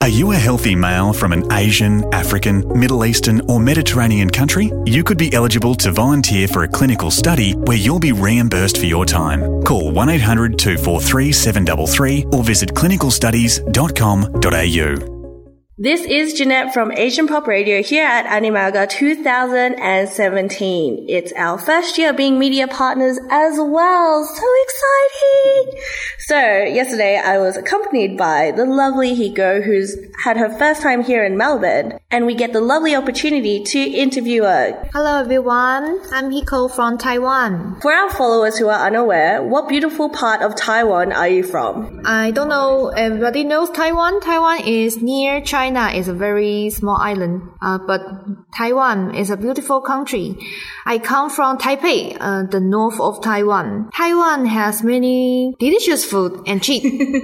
Are you a healthy male from an Asian, African, Middle Eastern or Mediterranean country? You could be eligible to volunteer for a clinical study where you'll be reimbursed for your time. Call 1800 243 733 or visit clinicalstudies.com.au. This is Jeanette from Asian Pop Radio here at Animalga 2017. It's our first year being media partners as well. So exciting! So, yesterday I was accompanied by the lovely Hiko, who's had her first time here in Melbourne, and we get the lovely opportunity to interview her. Hello everyone, I'm Hiko from Taiwan. For our followers who are unaware, what beautiful part of Taiwan are you from? I don't know, everybody knows Taiwan. Taiwan is near China. Is a very small island, but Taiwan is a beautiful country. I come from Taipei, the north of Taiwan. Taiwan has many delicious food and cheap.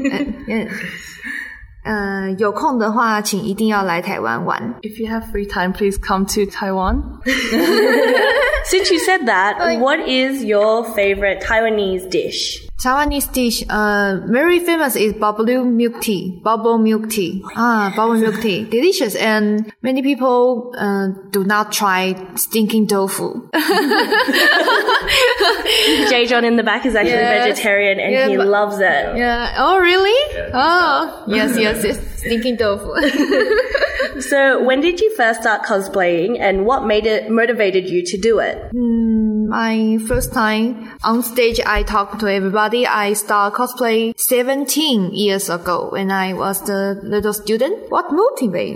有空的话，请一定要来台湾玩。 If you have free time, please come to Taiwan. Since you said that, what is your favorite Taiwanese dish? Taiwanese dish, very famous is bubble milk tea. Bubble milk tea. Bubble milk tea. Delicious, and many people do not try stinking tofu. Jay John in the back is actually vegetarian and he loves it. Yeah. Oh, really? Yeah, yes. Stinking tofu. So, when did you first start cosplaying, and what motivated you to do it? My first time on stage, I talked to everybody. I started cosplay 17 years ago when I was the little student. What motivated?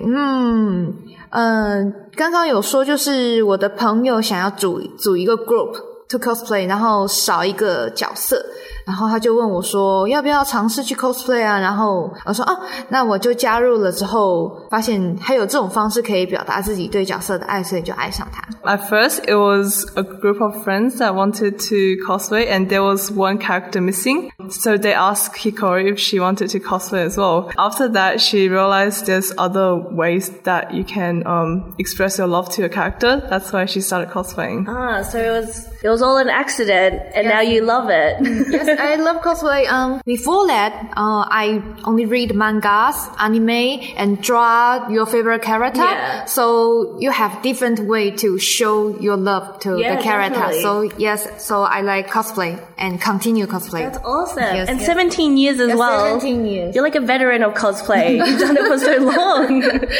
刚刚有说就是我的朋友想要组一个 group to cosplay， 然后少一个角色。然后他就问我说要不要尝试去 cosplay 啊，然后我说那我就加入了之后发现还有这种方式可以表达自己对角色的爱，所以就爱上它。 At first, it was a group of friends that wanted to cosplay, and there was one character missing. So they asked Hikori if she wanted to cosplay as well. After that, she realized there's other ways that you can express your love to your character. That's why she started cosplaying. So it was all an accident, and now you love it. Yes, I love cosplay. Before that, I only read mangas, anime, and draw your favorite character. Yeah. So you have different way to show your love to the character. Definitely. So yes, so I like cosplay and continue cosplay. That's awesome. Yes, and yes. 17 years as well. 17 years. You're like a veteran of cosplay. You've done it for so long.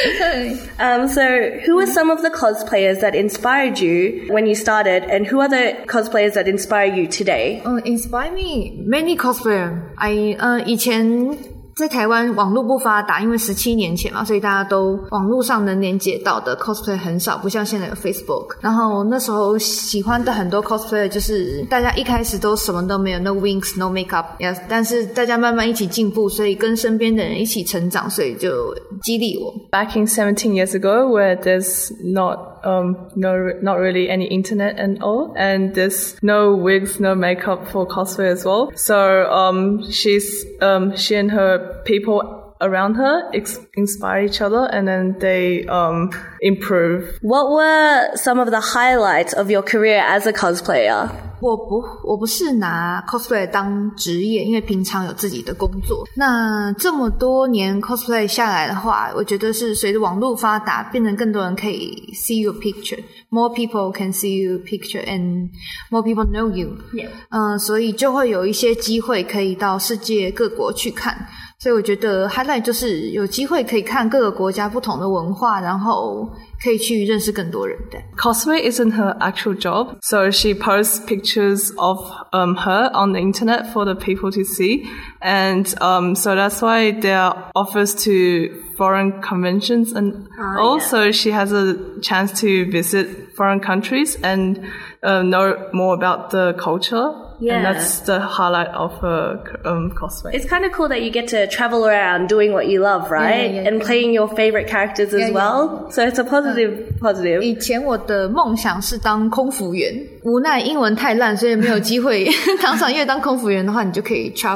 So who are some of the cosplayers that inspired you when you started, and who are the cosplayers that inspire you today? Inspire me many cosplayer. 以前在台湾网络不发达，因为17年前嘛，所以大家都网络上能连接到的 cosplay 很少，不像现在有 Facebook。然后那时候喜欢的很多 cosplayer 就是大家一开始都什么都没有 ，no wings no makeup， yes， 但是大家慢慢一起进步，所以跟身边的人一起成长，所以就激励我。 Back in 17 years ago, where there's not really any internet and all, and there's no wigs, no makeup for cosplay as well. So she and her people around her inspire each other, and then they improve. What were some of the highlights of your career as a cosplayer? 我不是拿 cosplay 当职业，因为平常有自己的工作。那这么多年 cosplay 下来的话，我觉得是随着网络发达，变成更多人可以 see your picture. More people can see your picture and more people know you. Yeah. 所以就会有一些机会可以到世界各国去看。所以我觉得 highlight 就是有机会可以看各个国家不同的文化，然后可以去认识更多人的。 Cosplay isn't her actual job, so she posts pictures of her on the internet for the people to see, and so that's why there are offers to foreign conventions, and also she has a chance to visit foreign countries and know more about the culture. Yeah. And that's the highlight of her cosplay. It's kind of cool that you get to travel around doing what you love, right? Yeah. And playing your favorite characters as well. So it's a positive. 以前我的梦想是当空服员，无奈英文太烂，所以没有机会当上。因为当空服员的话，你就可以 travel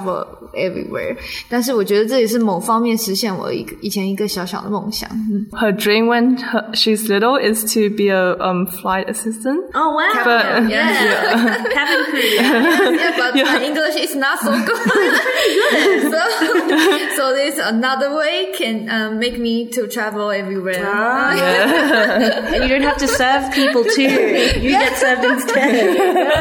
everywhere。但是我觉得这也是某方面实现我以前一个小小的梦想。 Her dream when she's little is to be a flight assistant. Oh wow! But, Cabin crew. Yeah. But my English is not so good. So there's another way can make me to travel everywhere. And you don't have to serve people too. You get served instead.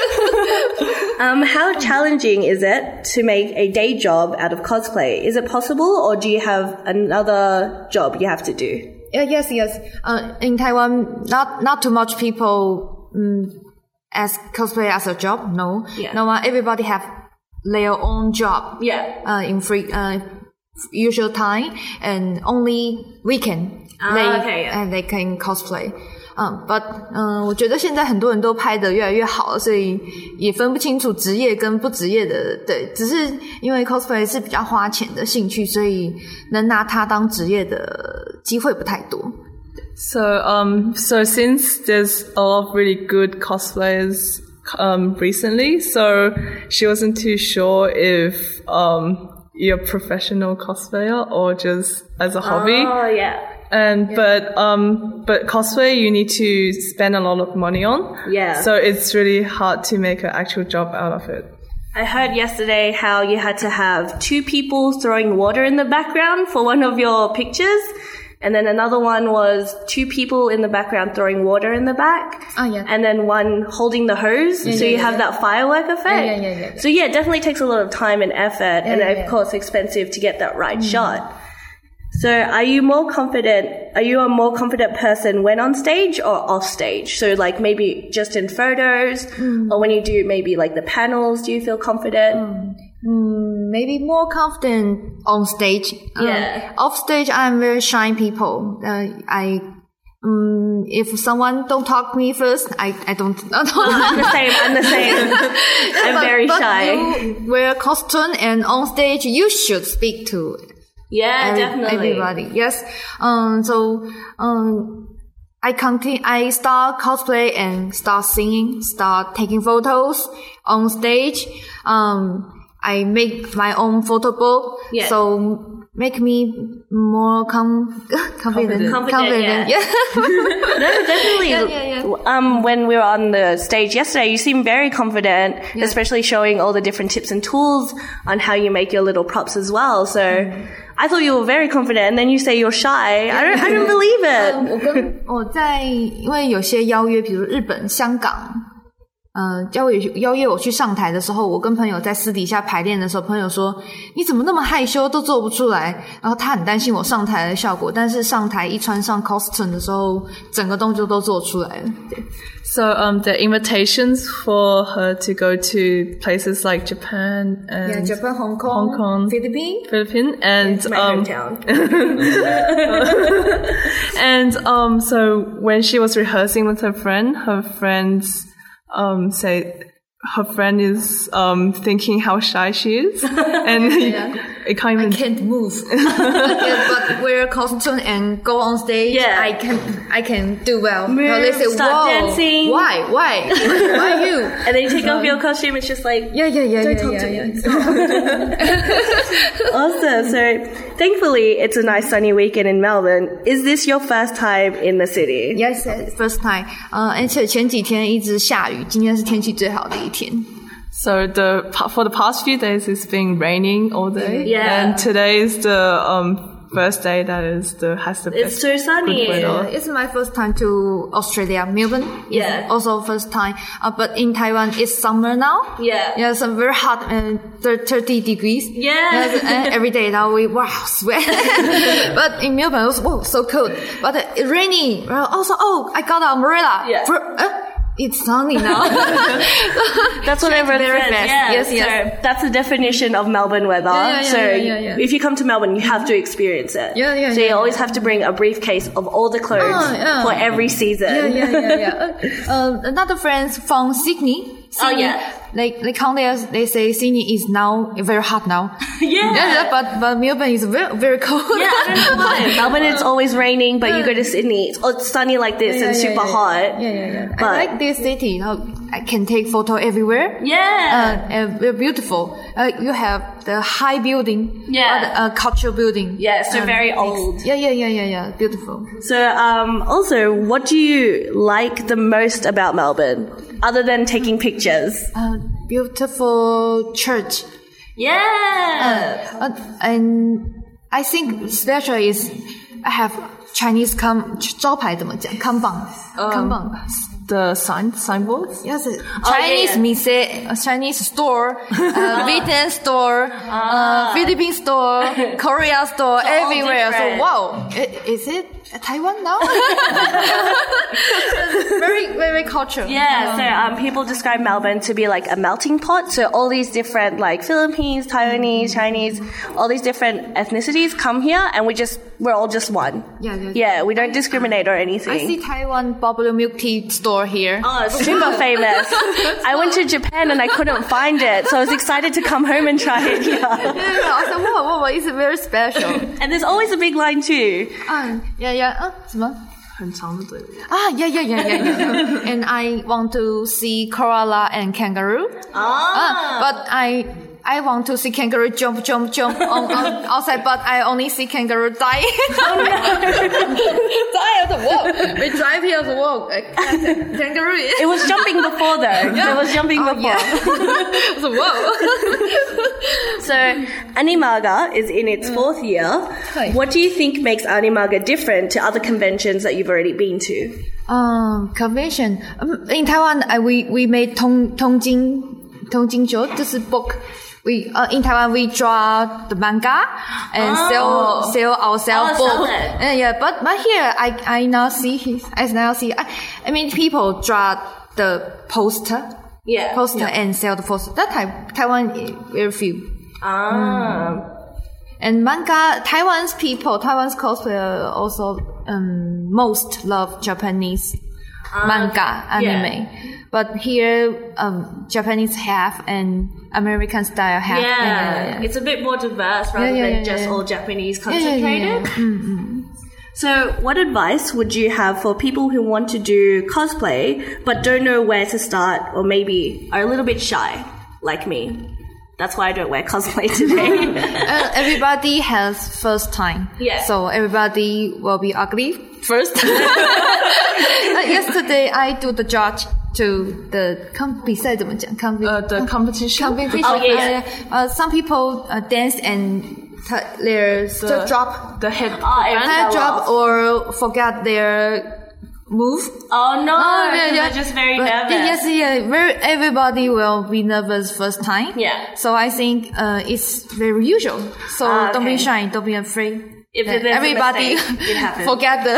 How challenging is it to make a day job out of cosplay? Is it possible, or do you have another job you have to do? Yes. In Taiwan, not too much people as cosplay as a job. No, no. Everybody have their own job. Yeah. In free usual time, and only weekend they can cosplay. But 我觉得现在很多人都拍得越来越好了，所以也分不清楚职业跟不职业的，对，只是因为 cosplay 是比较花钱的兴趣，所以能拿它当职业的机会不太多。 So since there's a lot of really good cosplayers recently, so she wasn't too sure if you're a professional cosplayer or just as a hobby. Oh yeah. But cosplay you need to spend a lot of money on. Yeah. So it's really hard to make an actual job out of it. I heard yesterday how you had to have 2 people throwing water in the background for one of your pictures. And then another one was 2 people in the background throwing water in the back. Oh, yeah. And then one holding the hose. So you have that firework effect. Yeah. So yeah, it definitely takes a lot of time and effort. And of course expensive to get that right shot. So are you a more confident person when on stage or off stage? So like maybe just in photos or when you do maybe like the panels, do you feel confident? Maybe more confident on stage. Off stage, I'm very shy people. If someone don't talk to me first, I don't. I'm the same. I'm very shy. You wear costume and on stage, you should speak to definitely. Everybody. Yes. I start cosplay and start singing, start taking photos on stage. I make my own photo book. Yeah. So make me more confident. Yeah. No, definitely. Yeah. When we were on the stage yesterday, you seemed very confident, especially showing all the different tips and tools on how you make your little props as well. So I thought you were very confident, and then you say you're shy. I don't believe it. 我在因为有些邀约，比如日本、香港。邀约我去上台的时候，我跟朋友在私底下排练的时候，朋友说你怎么那么害羞都做不出来，然后他很担心我上台的效果，但是上台一穿上 costume 的时候，整个动作都做出来了。 So the invitations for her to go to places like Japan and Japan, Hong Kong, Philippines, and it's my hometown. And so when she was rehearsing with her friends say her friend is thinking how shy she is, and I can't move. But wear costume and go on stage. I can do well. Move, they say, start dancing. Why you? And then you take off your costume. It's just like don't talk to me. Awesome. So thankfully, it's a nice sunny weekend in Melbourne. Is this your first time in the city? Yes, first time. 而且前几天一直下雨，今天是天气最好的一天。 So for the past few days, it's been raining all day. Yeah. And today is the first day that has the It's so sunny. It's my first time to Australia, Melbourne. Yeah. Also first time. But in Taiwan, it's summer now. Yeah. Yeah, some very hot, 30 degrees. Yeah. And every day now we sweat. But in Melbourne, it was so cold. But it's raining. Also, I got an umbrella. Yeah. It's sunny now. That's what everyone says. Yes. So that's the definition of Melbourne weather. If you come to Melbourne, you have to experience it. So you always have to bring a briefcase of all the clothes for every season. Another friends from Sydney. They come there, they say Sydney is now very hot now. But Melbourne is very, very cold. I don't know why. Melbourne, it's always raining, but you go to Sydney, it's sunny like this and super hot. But I like this city. I can take photo everywhere. Yeah. Very beautiful. You have the high building. Yeah. Cultural building. Yeah, so very old. Yeah. Beautiful. So, also, what do you like the most about Melbourne, other than taking pictures? Beautiful church. Yeah. And I think special is I have Chinese 招牌怎么讲？看板。 The signboards? Yes, Chinese mise, Chinese store, Vietnam store, Philippine store, Korea store, so everywhere. So wow, is it Taiwan now? very, very cultural. Yeah, so people describe Melbourne to be like a melting pot. So all these different like Philippines, Taiwanese, Chinese, all these different ethnicities come here, and we're all just one. Yeah, we don't discriminate or anything. I see Taiwan bubble milk tea store here. Oh, it's super famous. I went to Japan and I couldn't find it, so I was excited to come home and try it here. I was like, wow, it's very special. And there's always a big line too. Yeah. 什么？ 很长的队伍。 Yeah. And I want to see koala and kangaroo. But I want to see kangaroo jump on outside, but I only see kangaroo die. Die on the wall. We drive here on the wall. Kangaroo. It was jumping before though. It was jumping before. Yeah. So, whoa. So Animaga is in its 4th year. What do you think makes Animaga different to other conventions that you've already been to? Convention. In Taiwan, we made 通经酒, this is book. In Taiwan we draw the manga and sell ourselves book. But here I now see I mean people draw the poster. And sell the poster. That Taiwan very few. And manga, Taiwan's cosplayer also most love Japanese manga anime. But here Japanese have and American style have. Yeah. It's a bit more diverse rather than just all Japanese concentrated. So what advice would you have for people who want to do cosplay but don't know where to start, or maybe are a little bit shy like me? That's why I don't wear cosplay today. Everybody has first time. So everybody will be ugly first. Yesterday I do the judge to the 比赛怎么讲 the competition. Some people dance and their drop the head drop or forget their move. Oh no, they're just very nervous. Everybody will be nervous first time. So I think it's very usual. So don't be shy, don't be afraid. If everybody forget the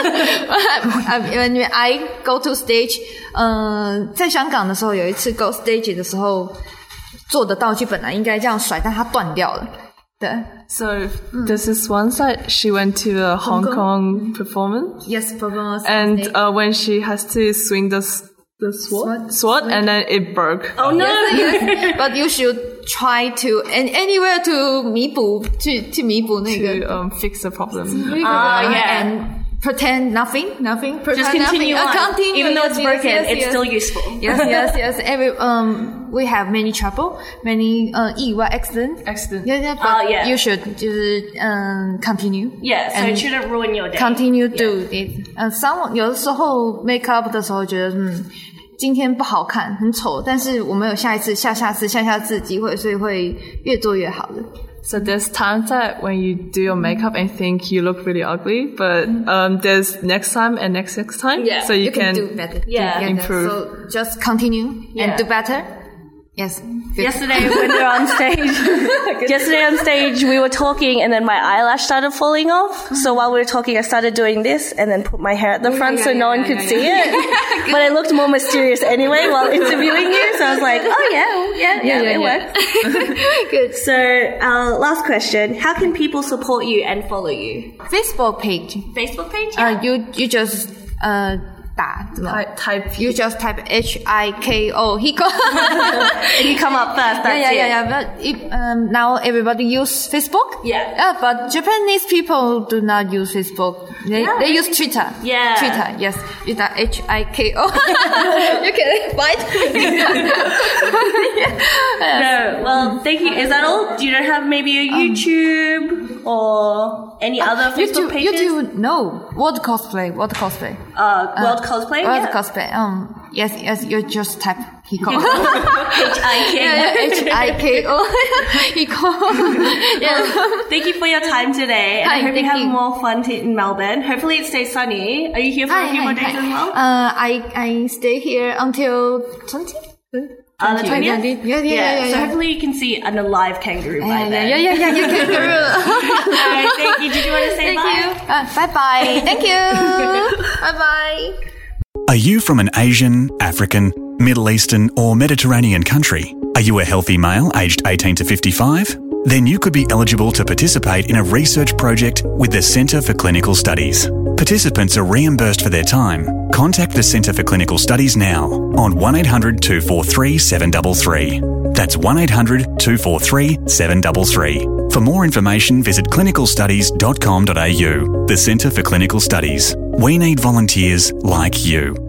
when I go to stage, 在香港的时候有一次 go stage 的时候做的道具本来应该这样甩，但它断掉了。对。 So this is one side. She went to the Hong Kong performance. Yes, performance. And when she has to swing the sword, and then it broke. Oh no! Yes. But you should try to anywhere to 弥补弥补那个 to fix the problem. And pretend nothing. Just continue on. Even though it's broken, it's still useful. Yes. We have many trouble, many 意外 accident. But you should continue. So it shouldn't ruin your day. Continue do it. 有的时候 make up 的时候觉得今天不好看，很丑，但是我们有下一次、下下次的机会，所以会越做越好的。 So there's times that when you do your makeup and think you look really ugly, but there's next time and next time, so you can do better. Improve. So just continue and do better. Yes. Good. Yesterday when we were on stage, we were talking and then my eyelash started falling off. So while we were talking, I started doing this and then put my hair at the front so no one could see it. But it looked more mysterious anyway while interviewing you. So I was like, it works. Good. So last question. How can people support you and follow you? Facebook page. Facebook page? You just 打怎么 Type. You just type HIKO Hiko. And you come up first. That's it. Yeah. But now everybody use Facebook. Yeah. But Japanese people do not use Facebook. They use Twitter. Yeah. Twitter. Yes. It's that HIKO. You can find me. No. Well, thank you. Is that all? Do you not have maybe a YouTube or any other Facebook pages? YouTube. No. World cosplay. World cosplay. World Yeah. cosplay. Yes. You just type Hiko. HIKO. Hiko. Yes. Thank you for your time today. And I hope you have more fun in Melbourne. Hopefully it stays sunny. Are you here for a few more days as well? I stay here until 20. The 20th? Yeah. So hopefully you can see an alive kangaroo by then. Yeah, kangaroo. Alright, thank you. Did you want to say bye? Bye-bye. Thank you. Bye-bye. Are you from an Asian, African, Middle Eastern or Mediterranean country? Are you a healthy male aged 18 to 55? Then you could be eligible to participate in a research project with the Centre for Clinical Studies. Participants are reimbursed for their time. Contact the Centre for Clinical Studies now on 1800 243 733. That's 1800 243 733. For more information, visit clinicalstudies.com.au. The Centre for Clinical Studies. We need volunteers like you.